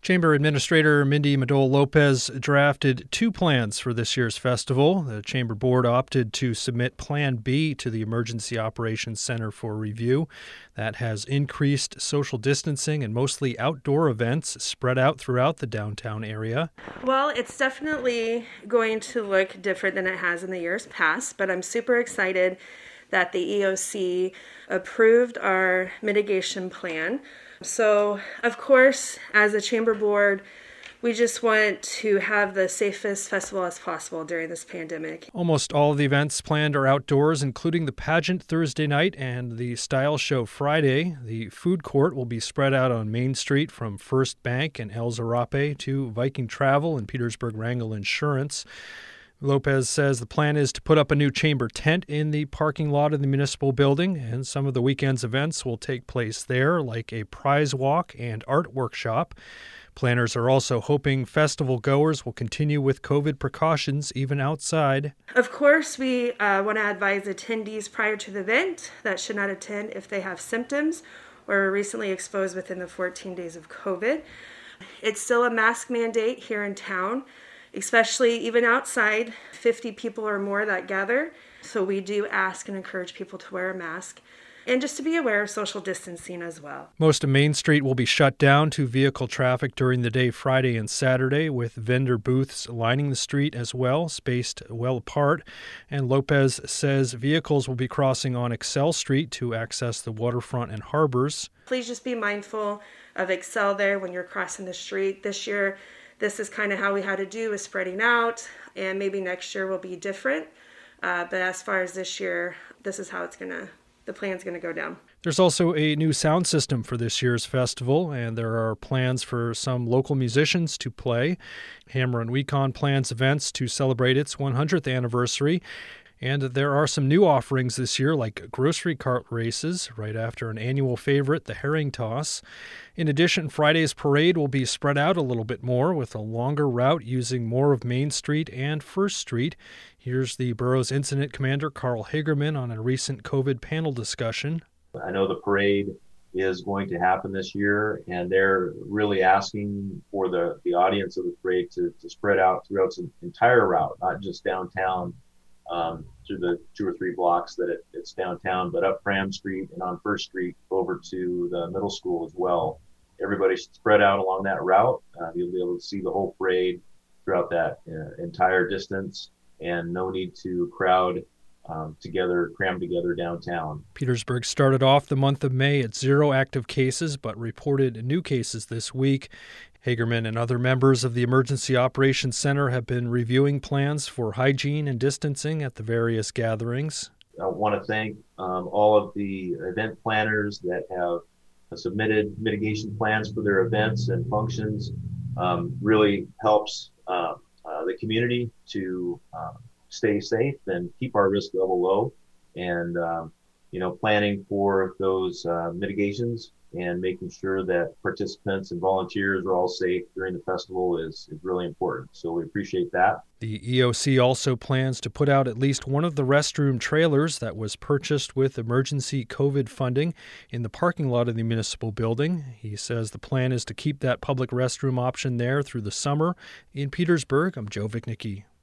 Chamber Administrator Mindy Madole-Lopez drafted two plans for this year's festival. The Chamber Board opted to submit Plan B to the Emergency Operations Center for review. That has increased social distancing and mostly outdoor events spread out throughout the downtown area. Well, it's definitely going to look different than it has in the years past, but I'm super excited that the EOC approved our mitigation plan. So, of course, as a chamber board, we just want to have the safest festival as possible during this pandemic. Almost all of the events planned are outdoors, including the pageant Thursday night and the style show Friday. The food court will be spread out on Main Street from First Bank and El Zarape to Viking Travel and Petersburg Wrangell Insurance. Lopez says the plan is to put up a new chamber tent in the parking lot of the municipal building, and some of the weekend's events will take place there, like a prize walk and art workshop. Planners are also hoping festival goers will continue with COVID precautions even outside. Of course, we want to advise attendees prior to the event that should not attend if they have symptoms or are recently exposed within the 14 days of COVID. It's still a mask mandate here in town, especially even outside, 50 people or more that gather. So we do ask and encourage people to wear a mask and just to be aware of social distancing as well. Most of Main Street will be shut down to vehicle traffic during the day Friday and Saturday, with vendor booths lining the street as well, spaced well apart. And Lopez says vehicles will be crossing on Excel Street to access the waterfront and harbors. Please just be mindful of Excel there when you're crossing the street. This year, this is kind of how we had to do, is spreading out, and maybe next year will be different. But as far as this year, this is how the plan's going to go down. There's also a new sound system for this year's festival, and there are plans for some local musicians to play. Hammer and Weekon plans events to celebrate its 100th anniversary. And there are some new offerings this year, like grocery cart races, right after an annual favorite, the herring toss. In addition, Friday's parade will be spread out a little bit more, with a longer route using more of Main Street and First Street. Here's the borough's incident commander, Carl Hagerman, on a recent COVID panel discussion. I know the parade is going to happen this year, and they're really asking for the audience of the parade to spread out throughout its entire route, not just downtown, through the 2 or 3 blocks that it's downtown, but up Fram Street and on First Street over to the middle school as well. Everybody should spread out along that route. You'll be able to see the whole parade throughout that entire distance, and no need to cram together downtown. Petersburg started off the month of May at 0 active cases, but reported new cases this week. Hagerman and other members of the Emergency Operations Center have been reviewing plans for hygiene and distancing at the various gatherings. I want to thank all of the event planners that have submitted mitigation plans for their events and functions. Really helps the community to stay safe and keep our risk level low. And, planning for those mitigations and making sure that participants and volunteers are all safe during the festival is really important. So we appreciate that. The EOC also plans to put out at least one of the restroom trailers that was purchased with emergency COVID funding in the parking lot of the municipal building. He says the plan is to keep that public restroom option there through the summer. In Petersburg, I'm Joe Vichnicki.